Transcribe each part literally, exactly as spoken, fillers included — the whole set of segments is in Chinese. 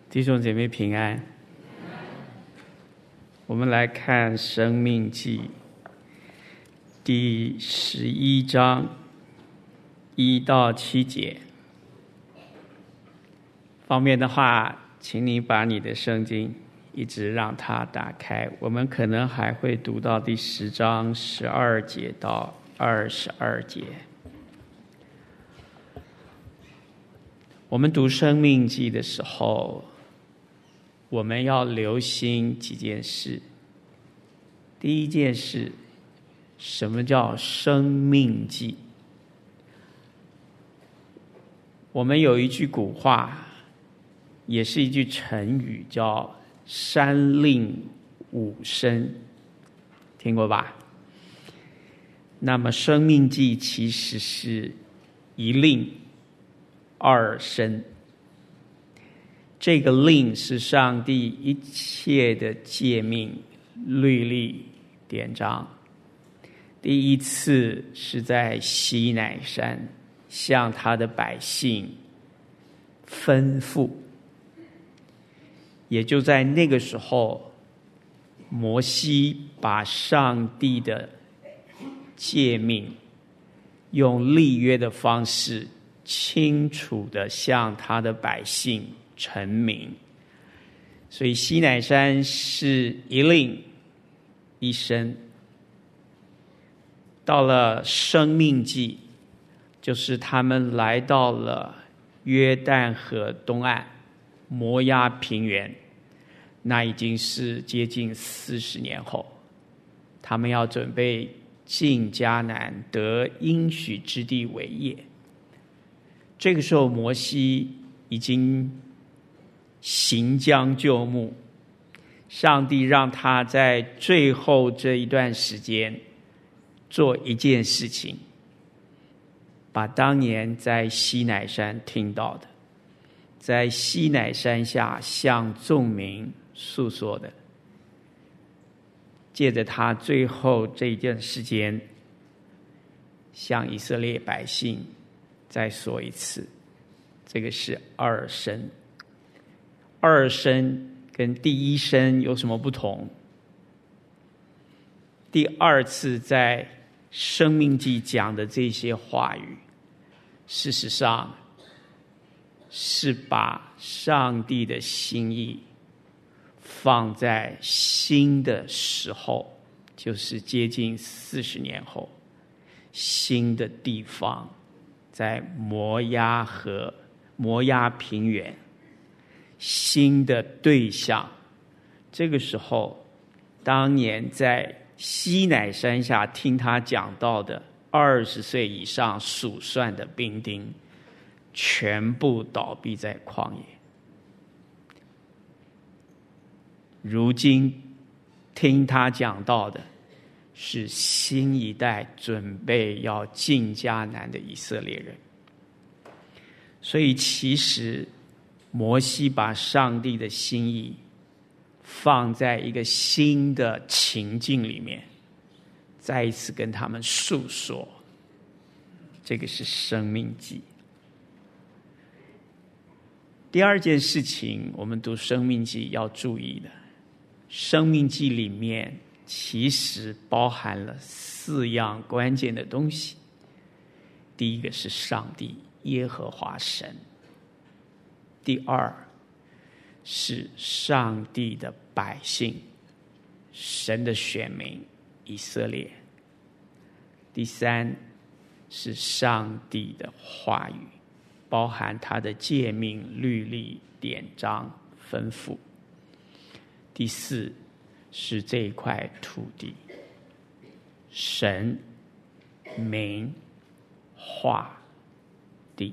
弟兄姐妹平安。我们来看《申命记》第十一章一到七节。方便的话，请你把你的圣经一直让它打开。我们可能还会读到第十章十二节到二十二节。我们读《申命记》的时候，我们要留心几件事。第一件事，什么叫生命记？我们有一句古话，也是一句成语，叫三令五申，听过吧？那么生命记其实是一令二申。这个令是上帝一切的诫命、律例、典章。第一次是在西乃山向他的百姓吩咐，也就在那个时候，摩西把上帝的诫命用立约的方式清楚地向他的百姓陈明。所以西乃山是一令一申。到了生命记，就是他们来到了约旦河东岸摩押平原，那已经是接近四十年后，他们要准备进迦南得应许之地为业。这个时候摩西已经行将就木，上帝让他在最后这一段时间做一件事情，把当年在西乃山听到的，在西乃山下向众民诉说的，借着他最后这一段时间，向以色列百姓再说一次。这个是二申。二申跟第一申有什么不同？第二次在生命记讲的这些话语，事实上是把上帝的心意放在新的时候，就是接近四十年后，新的地方，在摩押河、摩押平原，新的对象。这个时候，当年在西乃山下听他讲到的二十岁以上数算的兵丁，全部倒闭在旷野。如今听他讲到的是新一代准备要进迦南的以色列人。所以其实摩西把上帝的心意放在一个新的情境里面，再一次跟他们诉说。这个是生命记。第二件事情，我们读生命记要注意的，生命记里面其实包含了四样关键的东西。第一个是上帝耶和华神，第二是上帝的百姓，神的选民以色列，第三是上帝的话语，包含他的诫命、律例、典章、吩咐，第四是这一块土地，神、民、话、地。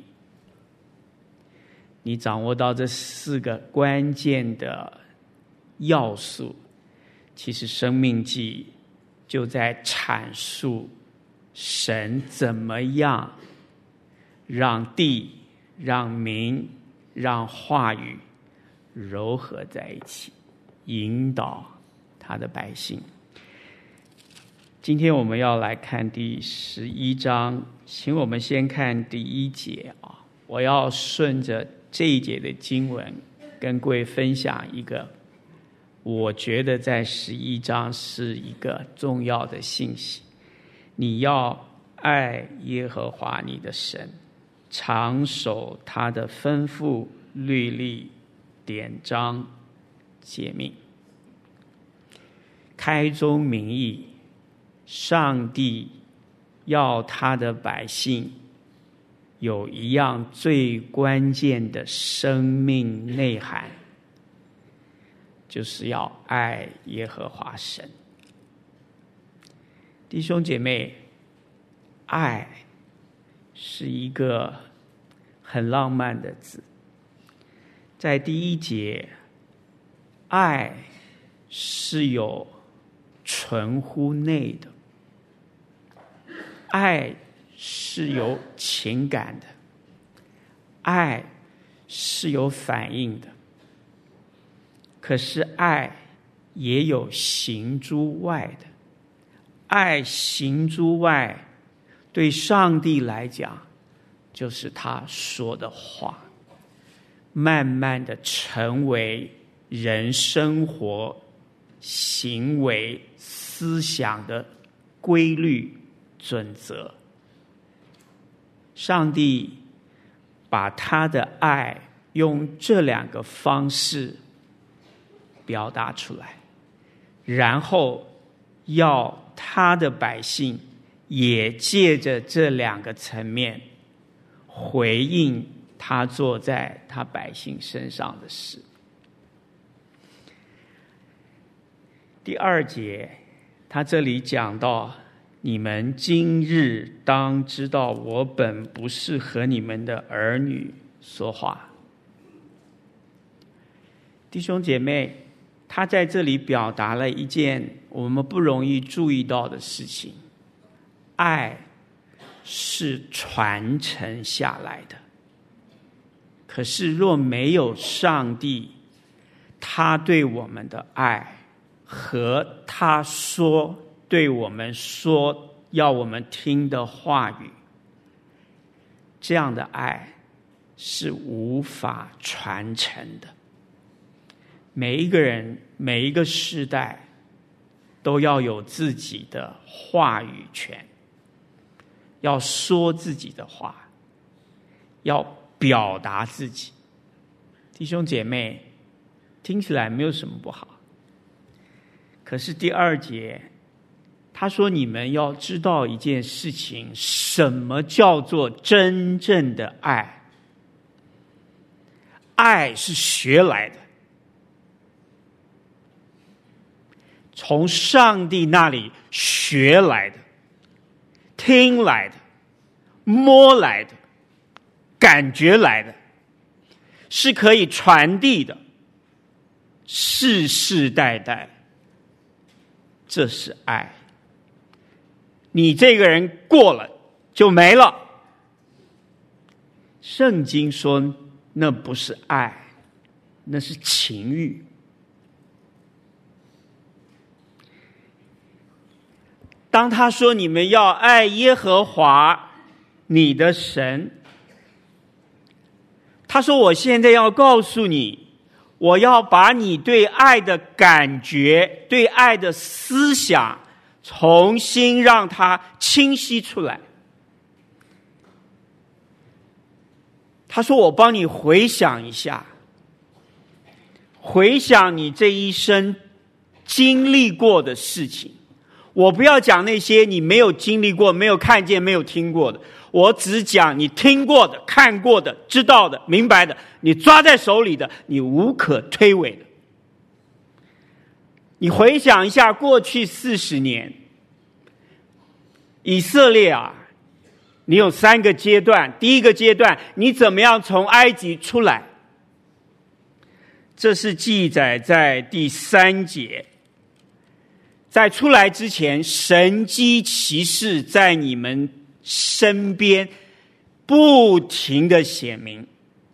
你掌握到这四个关键的要素，其实生命记就在阐述神怎么样让地、让民、让话语糅合在一起，引导他的百姓。今天我们要来看第十一章，请我们先看第一节啊，我要顺着这一节的经文跟各位分享一个，我觉得在十一章是一个重要的信息。你要爱耶和华你的神，常守他的吩咐、律例、典章、诫命。开宗明义，上帝要他的百姓有一样最关键的生命内涵，就是要爱耶和华神。弟兄姐妹，爱是一个很浪漫的字。在第一节，爱是有存乎内的，爱是有情感的，爱是有反应的。可是爱也有行诸外的，爱行诸外，对上帝来讲，就是他说的话，慢慢的成为人生活、行为、思想的规律准则。上帝把他的爱用这两个方式表达出来，然后要他的百姓也借着这两个层面回应他做在他百姓身上的事。第二节，他这里讲到，你们今日当知道，我本不是和你们的儿女说话。弟兄姐妹，他在这里表达了一件我们不容易注意到的事情：爱是传承下来的。可是若没有上帝他对我们的爱和他说对我们说要我们听的话语，这样的爱是无法传承的。每一个人，每一个世代都要有自己的话语权，要说自己的话，要表达自己。弟兄姐妹，听起来没有什么不好。可是第二节他说，你们要知道一件事情，什么叫做真正的爱？爱是学来的，从上帝那里学来的，听来的，摸来的，感觉来的，是可以传递的，世世代代。这是爱。你这个人过了就没了。圣经说那不是爱，那是情欲。当他说你们要爱耶和华你的神，他说我现在要告诉你，我要把你对爱的感觉、对爱的思想重新让它清晰出来。他说我帮你回想一下，回想你这一生经历过的事情。我不要讲那些你没有经历过、没有看见、没有听过的，我只讲你听过的、看过的、知道的、明白的，你抓在手里的，你无可推诿的。你回想一下过去四十年，以色列啊，你有三个阶段。第一个阶段，你怎么样从埃及出来？这是记载在第三节。在出来之前，神迹奇事在你们身边不停的显明。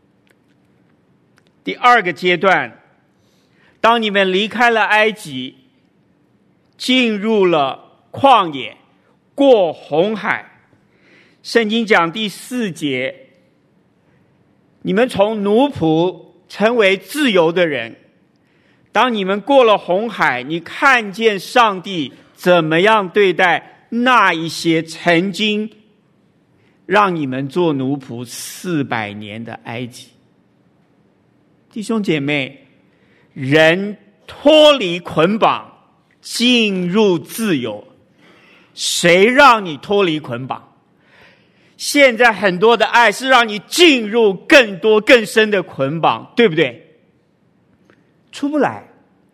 第二个阶段，当你们离开了埃及，进入了旷野，过红海，圣经讲第四节，你们从奴仆成为自由的人。当你们过了红海，你看见上帝怎么样对待那一些曾经让你们做奴仆四百年的埃及。弟兄姐妹，人脱离捆绑，进入自由。谁让你脱离捆绑？现在很多的爱是让你进入更多更深的捆绑，对不对？出不来。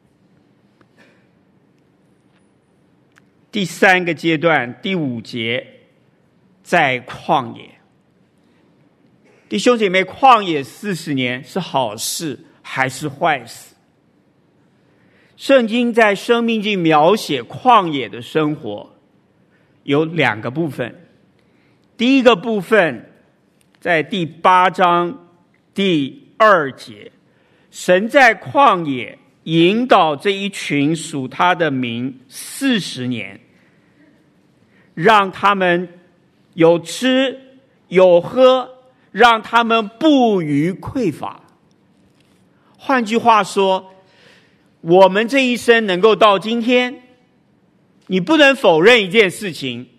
第三个阶段，第五节，在旷野。弟兄姐妹，旷野四十年是好事还是坏事？圣经在申命记描写旷野的生活有两个部分。第一个部分在第八章第二节，神在旷野引导这一群属他的民四十年，让他们有吃有喝，让他们不虞匮乏。换句话说，我们这一生能够到今天，你不能否认一件事情，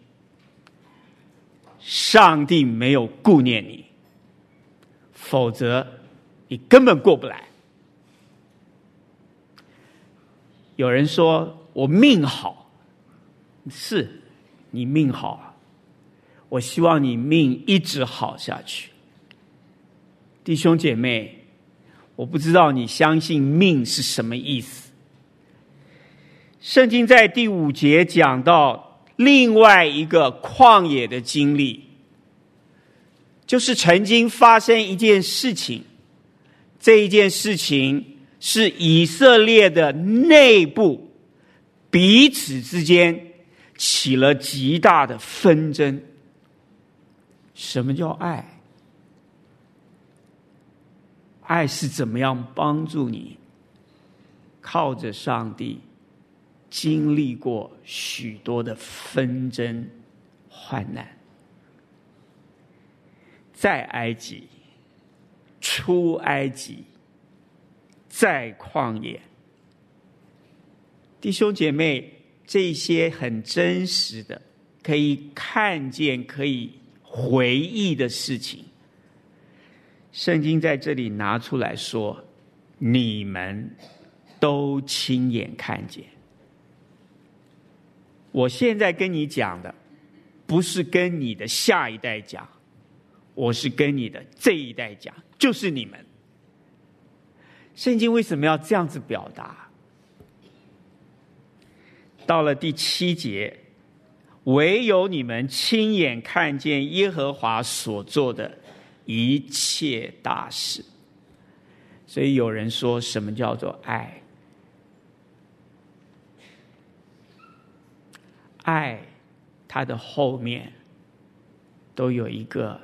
上帝没有顾念你，否则你根本过不来。有人说我命好，是你命好，我希望你命一直好下去。弟兄姐妹，我不知道你相信命是什么意思。圣经在第五节讲到另外一个旷野的经历，就是曾经发生一件事情，这一件事情是以色列的内部彼此之间起了极大的纷争。什么叫爱？爱是怎么样帮助你靠着上帝经历过许多的纷争患难。在埃及，出埃及，在旷野。弟兄姐妹，这些很真实的可以看见可以回忆的事情，圣经在这里拿出来说，你们都亲眼看见。我现在跟你讲的不是跟你的下一代讲，我是跟你的这一代讲，就是你们。圣经为什么要这样子表达？到了第七节，唯有你们亲眼看见耶和华所做的一切大事。所以有人说，什么叫做爱？爱，它的后面都有一个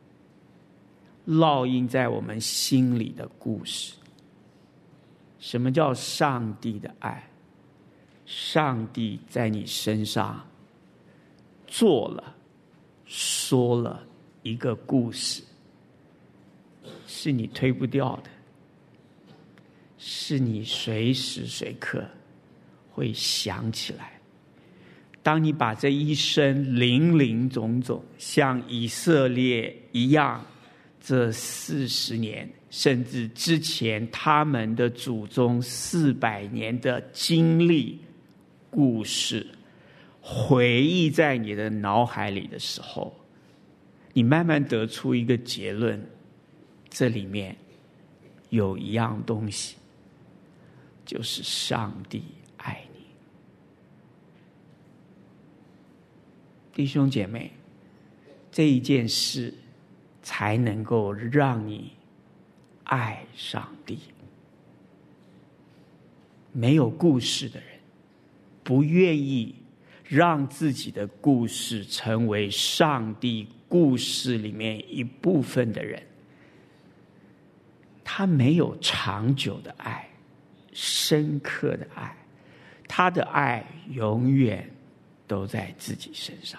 烙印在我们心里的故事。什么叫上帝的爱？上帝在你身上做了、说了一个故事，是你推不掉的，是你随时随刻会想起来。当你把这一生林林总总像以色列一样，这四十年甚至之前他们的祖宗四百年的经历故事回忆在你的脑海里的时候，你慢慢得出一个结论，这里面有一样东西，就是上帝爱你。弟兄姐妹，这一件事才能够让你爱上帝。没有故事的人，不愿意让自己的故事成为上帝故事里面一部分的人，他没有长久的爱，深刻的爱，他的爱永远都在自己身上。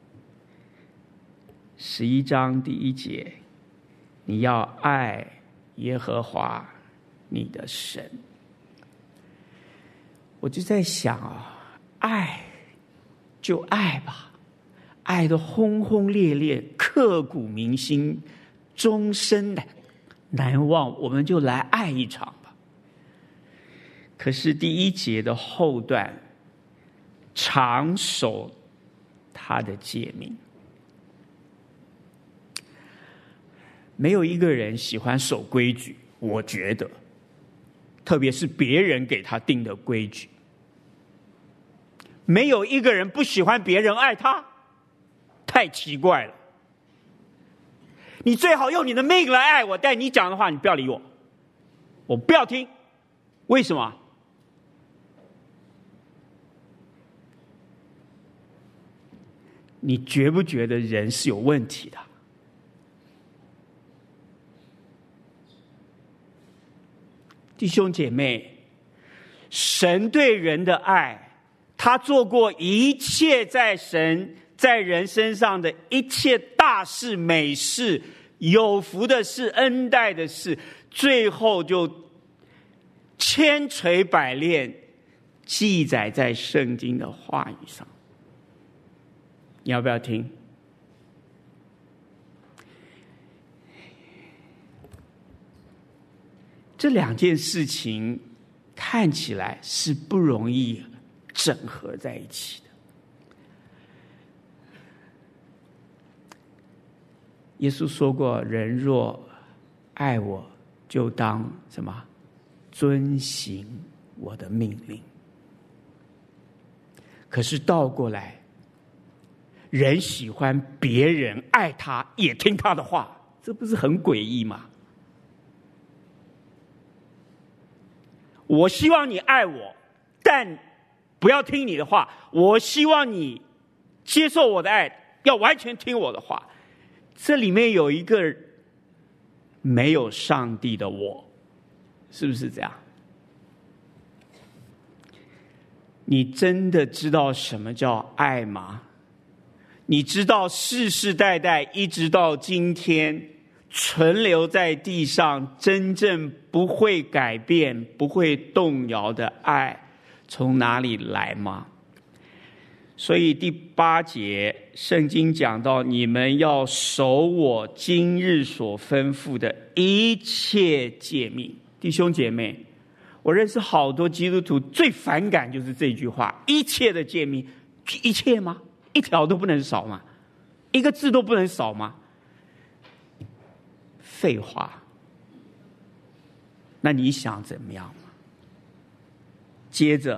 十一章第一节，你要爱耶和华你的神。我就在想啊，爱就爱吧，爱得轰轰烈烈，刻骨铭心，终身难难忘，我们就来爱一场吧。可是第一节的后段，常守他的诫命。没有一个人喜欢守规矩，我觉得，特别是别人给他定的规矩。没有一个人不喜欢别人爱他，太奇怪了。你最好用你的命来爱我，但你讲的话你不要理我，我不要听。为什么？你觉不觉得人是有问题的？弟兄姐妹，神对人的爱，他做过一切在神在人身上的一切大事美事，有福的事，恩待的事，最后就千锤百炼记载在圣经的话语上。你要不要听？这两件事情看起来是不容易整合在一起的。耶稣说过，人若爱我，就当什么？遵行我的命令。可是倒过来，人喜欢别人爱他，也听他的话，这不是很诡异吗？我希望你爱我，但不要听你的话。我希望你接受我的爱，要完全听我的话。这里面有一个没有上帝的我，是不是这样？你真的知道什么叫爱吗？你知道世世代代一直到今天存留在地上真正不会改变不会动摇的爱从哪里来吗？所以第八节圣经讲到，你们要守我今日所吩咐的一切诫命。弟兄姐妹，我认识好多基督徒最反感就是这句话，一切的诫命。一切吗？一条都不能少吗？一个字都不能少吗？废话。那你想怎么样吗？接着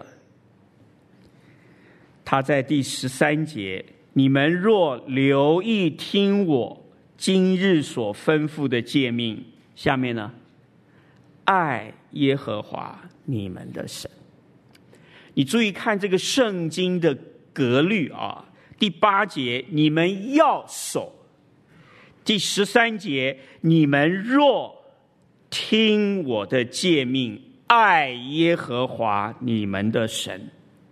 他在第十三节，你们若留意听我今日所吩咐的诫命，下面呢，爱耶和华你们的神。你注意看这个圣经的格律啊，第八节你们要守，第十三节你们若听我的诫命，爱耶和华你们的神。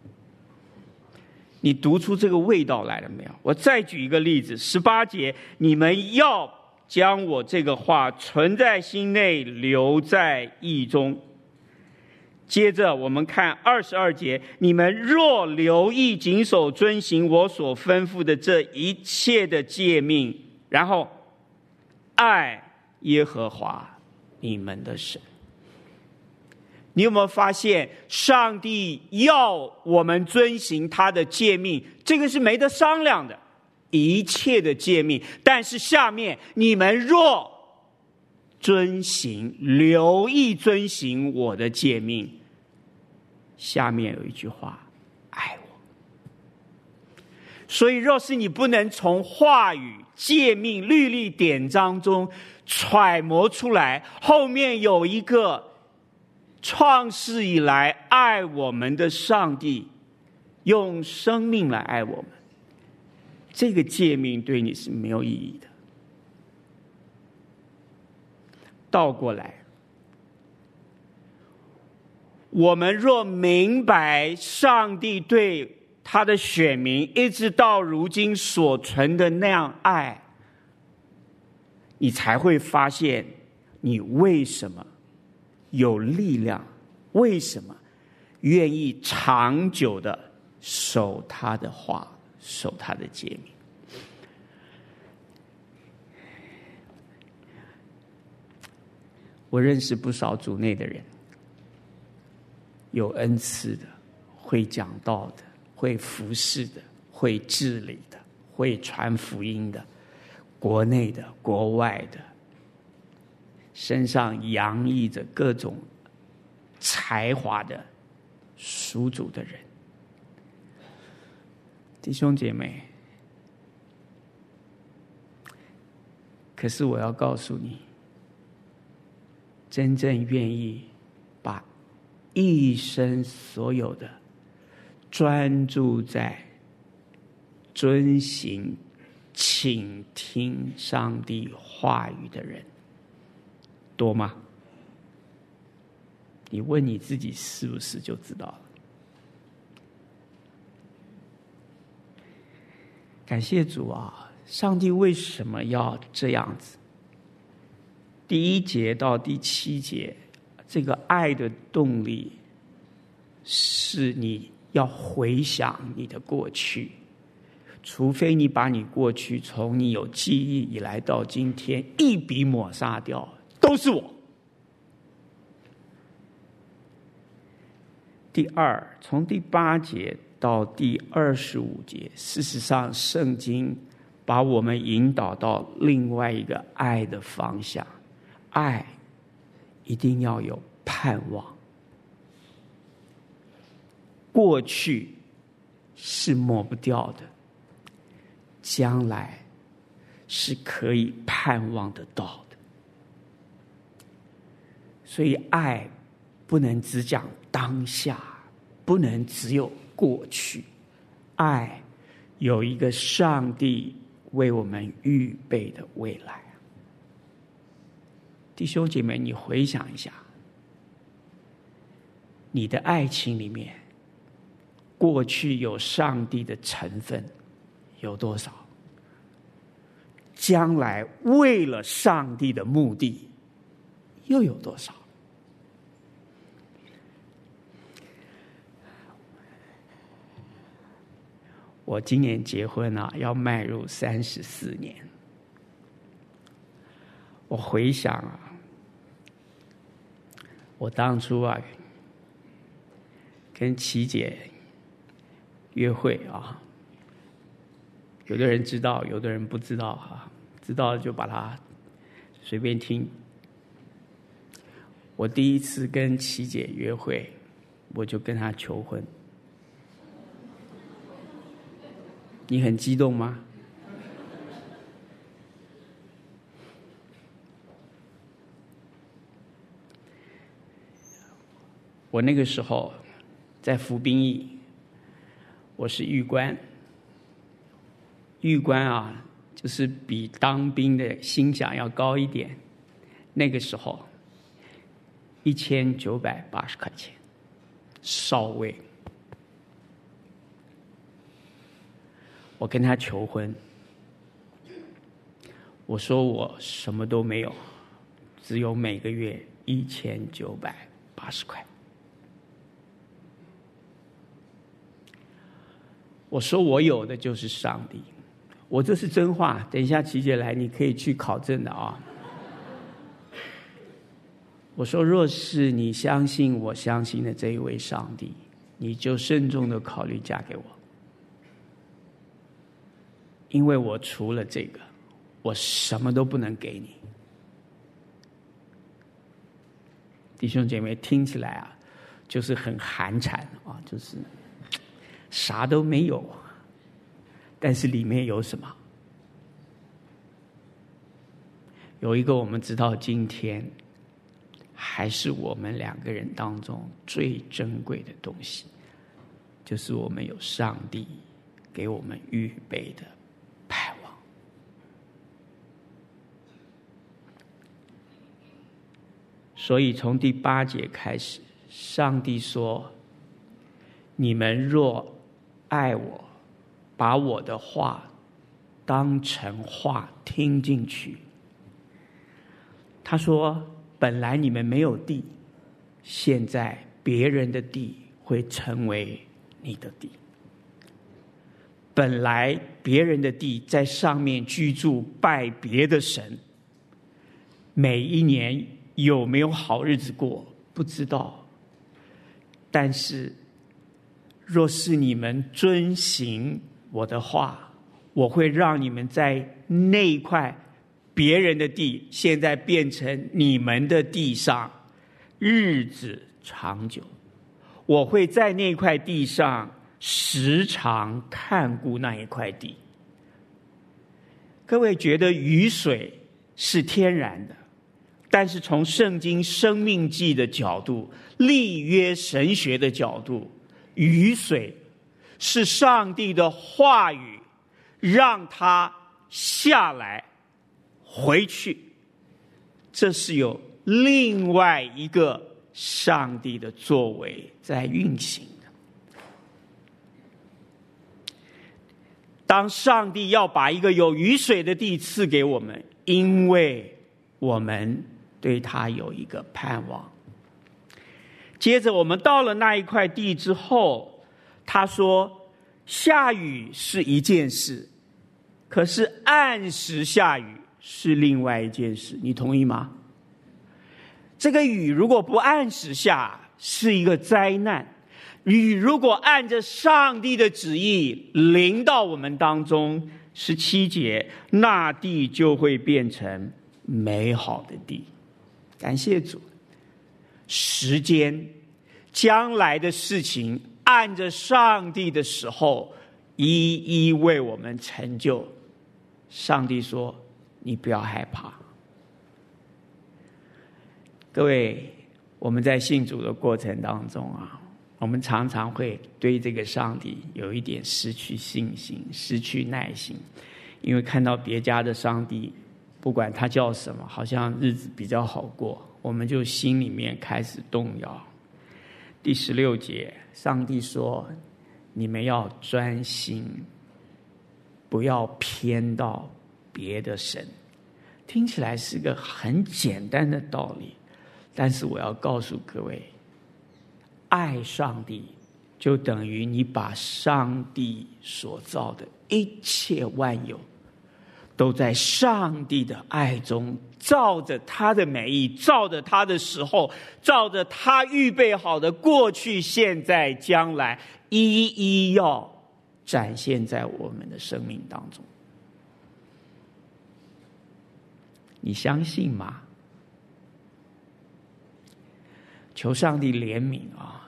你读出这个味道来了没有？我再举一个例子，十八节你们要将我这个话存在心内，留在意中。接着我们看二十二节，你们若留意谨守遵行我所吩咐的这一切的诫命，然后爱耶和华你们的神。你有没有发现上帝要我们遵行他的诫命，这个是没得商量的，一切的诫命。但是下面你们若遵行，留意遵行我的诫命，下面有一句话，爱我。所以若是你不能从话语、诫命、律例、典章中揣摩出来，后面有一个创世以来爱我们的上帝用生命来爱我们，这个诫命对你是没有意义的。倒过来，我们若明白上帝对他的选民一直到如今所存的那样爱，你才会发现你为什么有力量？为什么愿意长久的守他的话，守他的诫命？我认识不少主内的人，有恩赐的，会讲道的，会服侍的，会治理的，会传福音的，国内的，国外的，身上洋溢着各种才华的属主的人。弟兄姐妹，可是我要告诉你，真正愿意把一生所有的专注在遵行、倾听上帝话语的人多吗？你问你自己是不是就知道了。感谢主啊！上帝为什么要这样子？第一节到第七节，这个爱的动力是你要回想你的过去，除非你把你过去从你有记忆以来到今天一笔抹杀掉，都是我。第二，从第八节到第二十五节，事实上圣经把我们引导到另外一个爱的方向。爱一定要有盼望，过去是抹不掉的，将来是可以盼望得到的。所以爱不能只讲当下，不能只有过去，爱有一个上帝为我们预备的未来。弟兄姐妹，你回想一下，你的爱情里面过去有上帝的成分有多少？将来为了上帝的目的又有多少？我今年结婚啊，要迈入三十四年。我回想啊，我当初啊跟琪姐约会啊，有的人知道，有的人不知道啊，知道就把它随便听。我第一次跟琪姐约会，我就跟她求婚。你很激动吗？我那个时候在服兵役，我是狱官。狱官啊，就是比当兵的薪饷要高一点。那个时候一千九百八十块钱，少尉。我跟他求婚，我说我什么都没有，只有每个月一千九百八十块。我说我有的就是上帝，我这是真话。等一下琪姐来，你可以去考证的啊。我说，若是你相信我相信的这一位上帝，你就慎重的考虑嫁给我，因为我除了这个，我什么都不能给你。弟兄姐妹，听起来啊，就是很寒碜啊，就是啥都没有，但是里面有什么？有一个我们直到今天还是我们两个人当中最珍贵的东西，就是我们有上帝给我们预备的盼望。所以从第八节开始，上帝说：你们若爱我，把我的话当成话听进去。他说本来你们没有地，现在别人的地会成为你的地。本来别人的地在上面居住拜别的神，每一年有没有好日子过不知道，但是若是你们遵行我的话，我会让你们在那一块别人的地现在变成你们的地上日子长久。我会在那块地上时常看顾那一块地。各位觉得雨水是天然的，但是从圣经生命记的角度，立约神学的角度，雨水是上帝的话语让它下来回去，这是有另外一个上帝的作为在运行的。当上帝要把一个有雨水的地赐给我们，因为我们对他有一个盼望。接着我们到了那一块地之后，他说下雨是一件事，可是按时下雨是另外一件事，你同意吗？这个雨如果不按时下是一个灾难，雨如果按着上帝的旨意临到我们当中，十七节，那地就会变成美好的地。感谢主，时间将来的事情按着上帝的时候一一为我们成就。上帝说你不要害怕。各位，我们在信主的过程当中啊，我们常常会对这个上帝有一点失去信心，失去耐心，因为看到别家的上帝不管他叫什么，好像日子比较好过，我们就心里面开始动摇。第十六节，上帝说你们要专心，不要偏到别的神。听起来是个很简单的道理，但是我要告诉各位，爱上帝就等于你把上帝所造的一切万有都在上帝的爱中，照着他的美意，照着他的时候，照着他预备好的过去现在将来，一一要展现在我们的生命当中。你相信吗？求上帝怜悯啊！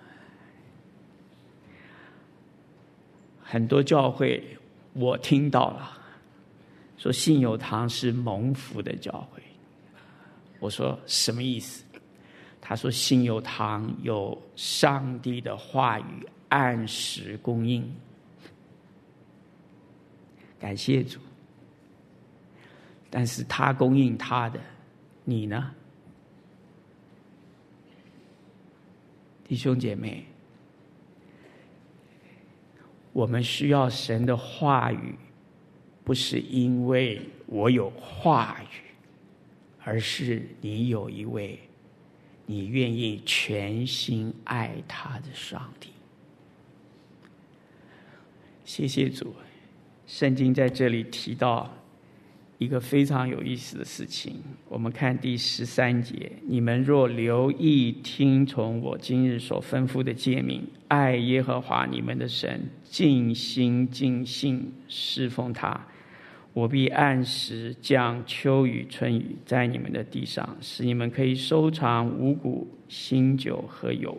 很多教会我听到了说信友堂是蒙福的教会，我说什么意思？他说信友堂有上帝的话语按时供应。感谢主，但是他供应他的，你呢？弟兄姐妹，我们需要神的话语，不是因为我有话语，而是你有一位你愿意全心爱他的上帝。谢谢主。圣经在这里提到一个非常有意思的事情，我们看第十三节，你们若留意听从我今日所吩咐的诫命，爱耶和华你们的神，尽心尽性侍奉他，我必按时降秋雨春雨在你们的地上，使你们可以收藏五谷新酒和油。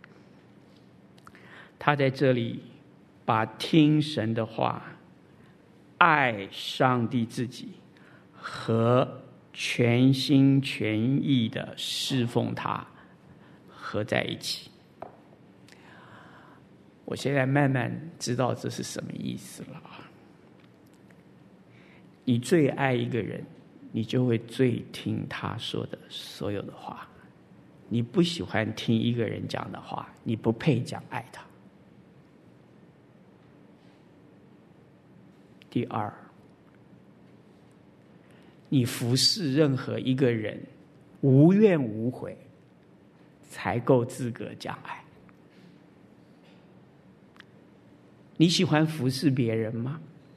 他在这里把听神的话，爱上帝自己和全心全意的侍奉他合在一起。我现在慢慢知道这是什么意思了。你最爱一个人，你就会最听他说的所有的话。你不喜欢听一个人讲的话，你不配讲爱他。第二，你服侍任何一个人， 无怨无悔，才够资格讲爱。你喜欢服侍别人吗？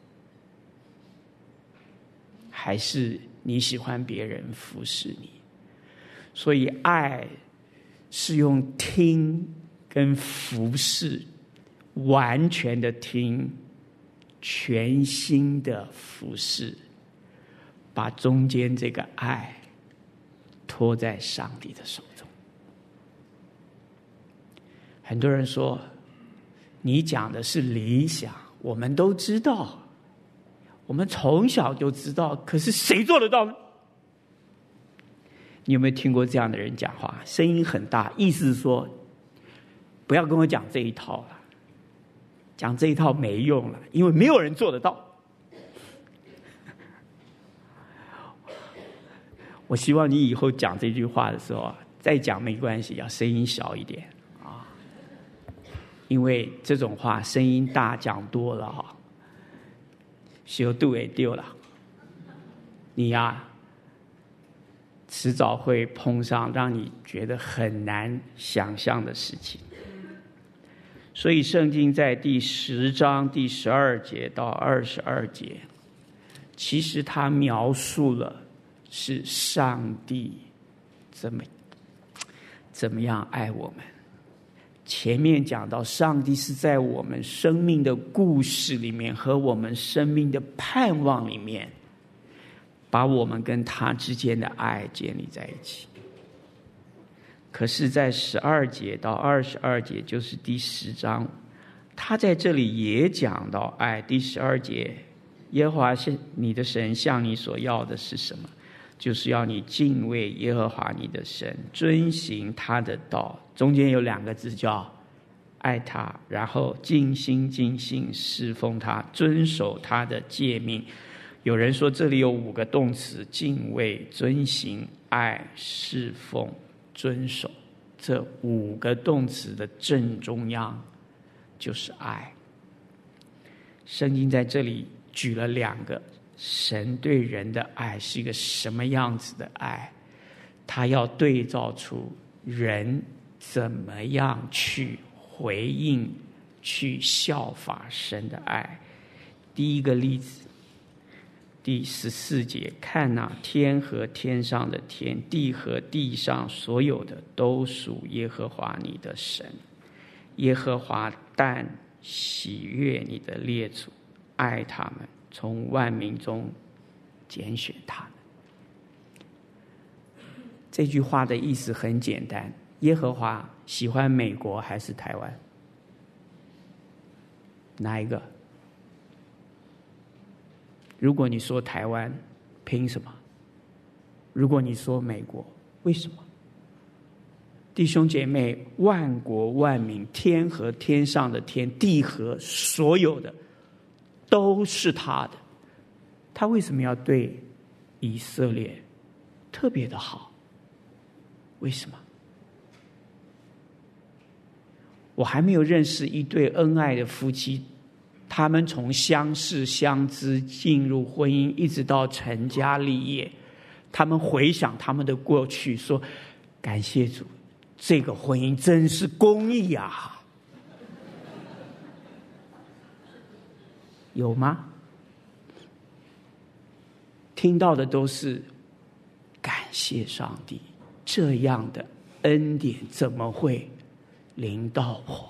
还是你喜欢别人服侍你？所以爱是用听跟服侍，完全的听，全心的服侍，把中间这个爱托在上帝的手中。很多人说你讲的是理想，我们都知道，我们从小就知道，可是谁做得到呢？你有没有听过这样的人讲话？声音很大，意思是说不要跟我讲这一套了，讲这一套没用了，因为没有人做得到。我希望你以后讲这句话的时候啊，再讲没关系，要声音小一点啊，因为这种话声音大讲多了哈，修度也丢了，你呀、啊，迟早会碰上让你觉得很难想象的事情。所以圣经在第十章第十二节到二十二节，其实它描述了是上帝怎么怎么样爱我们。前面讲到上帝是在我们生命的故事里面和我们生命的盼望里面，把我们跟他之间的爱建立在一起。可是在十二节到二十二节，就是第十章，他在这里也讲到爱。第十二节，耶和华是你的神向你所要的是什么？就是要你敬畏耶和华你的神，遵行他的道。中间有两个字叫爱他，然后尽心尽性侍奉他，遵守他的诫命。有人说这里有五个动词：敬畏、遵行、爱、侍奉、遵守。这五个动词的正中央就是爱。圣经在这里举了两个神对人的爱是一个什么样子的爱，他要对照出人怎么样去回应、去效法神的爱。第一个例子，第十四节，看哪、啊，天和天上的天，地和地上所有的，都属耶和华你的神。耶和华但喜悦你的列祖，爱他们，从万民中拣选他们。这句话的意思很简单，耶和华喜欢美国还是台湾？哪一个？如果你说台湾，凭什么？如果你说美国，为什么？弟兄姐妹，万国万民，天和天上的天，地和所有的，都是他的。他为什么要对以色列特别的好？为什么？我还没有认识一对恩爱的夫妻，他们从相识相知进入婚姻，一直到成家立业，他们回想他们的过去，说感谢主，这个婚姻真是公义啊！有吗？听到的都是感谢上帝，这样的恩典怎么会临到我？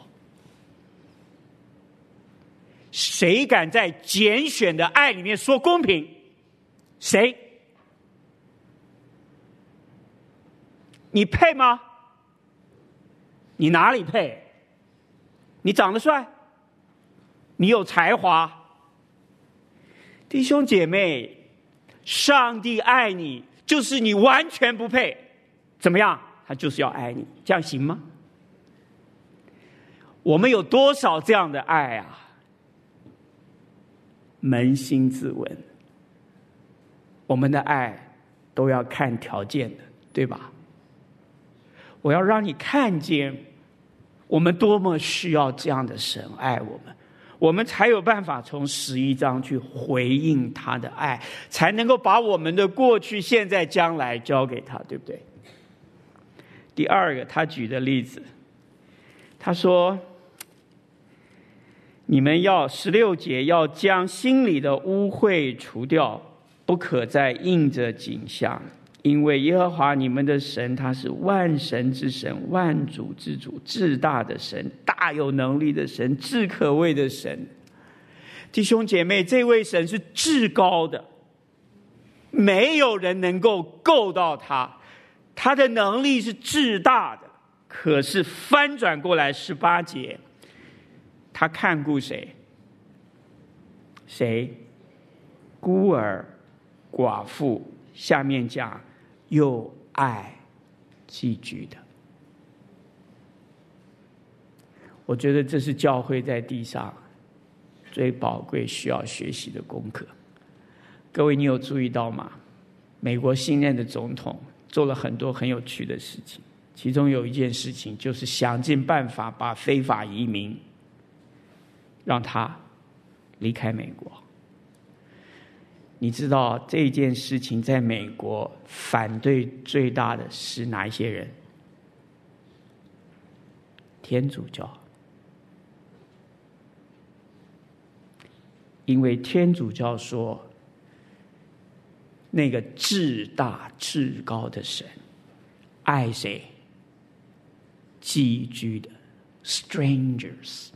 谁敢在拣选的爱里面说公平？谁？你配吗？你哪里配？你长得帅，你有才华，弟兄姐妹，上帝爱你，就是你完全不配，怎么样？他就是要爱你，这样行吗？我们有多少这样的爱啊？扪心自问，我们的爱都要看条件的，对吧？我要让你看见我们多么需要这样的神爱我们，我们才有办法从十一章去回应他的爱，才能够把我们的过去、现在、将来交给他，对不对？ 第二个，他举的例子，他说：“你们要十六节要将心里的污秽除掉，不可再印着景象，因为耶和华你们的神，他是万神之神，万主之主，至大的神，大有能力的神，至可畏的神。”弟兄姐妹，这位神是至高的，没有人能够够到他，他的能力是至大的。可是翻转过来十八节，他看顾谁？谁？孤儿、寡妇，下面讲又爱寄居的。我觉得这是教会在地上最宝贵需要学习的功课。各位，你有注意到吗？美国新任的总统做了很多很有趣的事情，其中有一件事情就是想尽办法把非法移民让他离开美国。你知道这件事情在美国反对最大的是哪一些人？天主教。因为天主教说，那个至大至高的神爱谁？寄居的 strangers。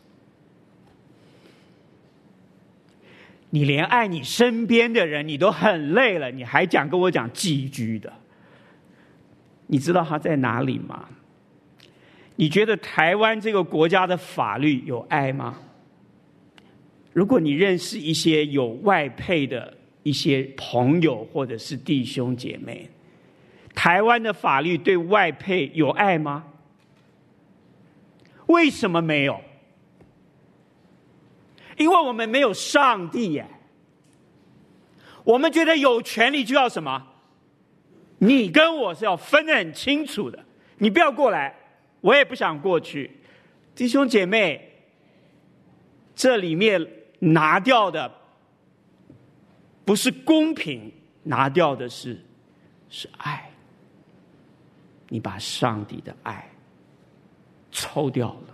你连爱你身边的人你都很累了，你还讲跟我讲寄居的？你知道他在哪里吗？你觉得台湾这个国家的法律有爱吗？如果你认识一些有外配的一些朋友或者是弟兄姐妹，台湾的法律对外配有爱吗？为什么没有？因为我们没有上帝耶。我们觉得有权利就要什么？你跟我是要分得很清楚的，你不要过来，我也不想过去。弟兄姐妹，这里面拿掉的不是公平，拿掉的是是爱。你把上帝的爱抽掉了。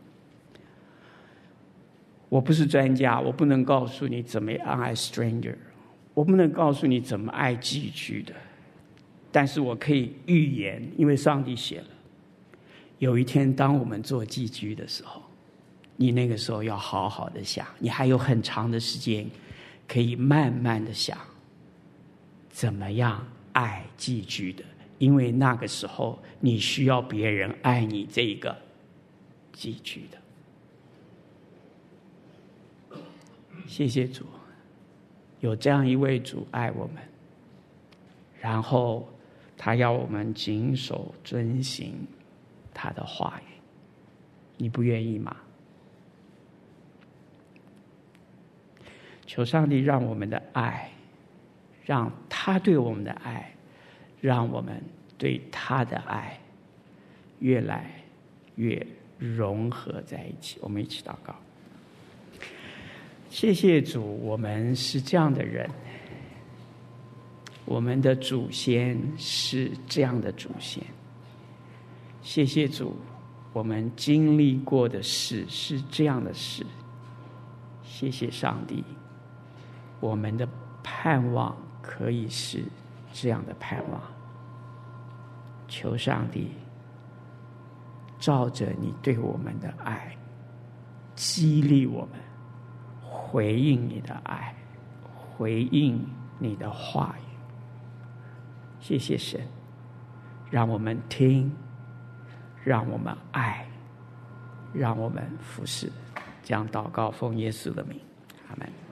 我不是专家，我不能告诉你怎么样爱 stranger， 我不能告诉你怎么爱寄居的，但是我可以预言，因为上帝写了，有一天当我们做寄居的时候，你那个时候要好好的想，你还有很长的时间可以慢慢的想怎么样爱寄居的，因为那个时候你需要别人爱你这个寄居的。谢谢主，有这样一位主爱我们，然后他要我们谨守遵行他的话语，你不愿意吗？求上帝让我们的爱，让他对我们的爱，让我们对他的爱越来越融合在一起。我们一起祷告。谢谢主，我们是这样的人，我们的祖先是这样的祖先。谢谢主，我们经历过的事是这样的事。谢谢上帝，我们的盼望可以是这样的盼望。求上帝照着你对我们的爱，激励我们回应你的爱，回应你的话语。谢谢神，让我们听，让我们爱，让我们服侍。这样祷告，奉耶稣的名，阿们。